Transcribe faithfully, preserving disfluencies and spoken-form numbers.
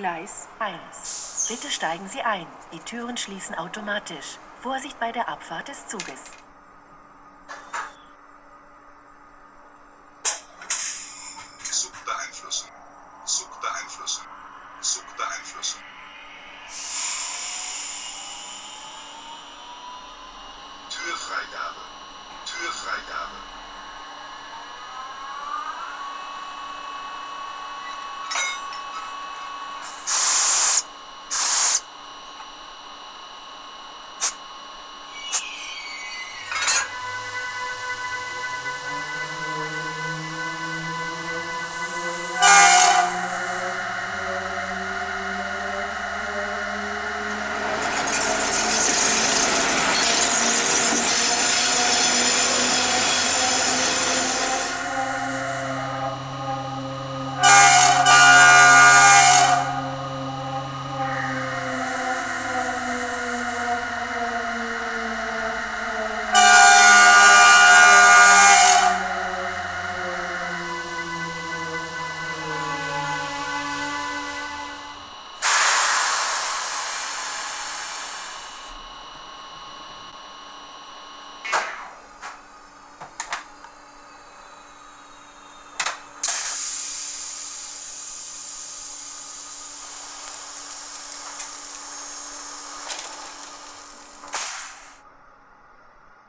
Gleis eins. Bitte steigen Sie ein. Die Türen schließen automatisch. Vorsicht bei der Abfahrt des Zuges. Zug beeinflussen. Zug beeinflussen. Zug beeinflussen. Türfreigabe. Türfreigabe.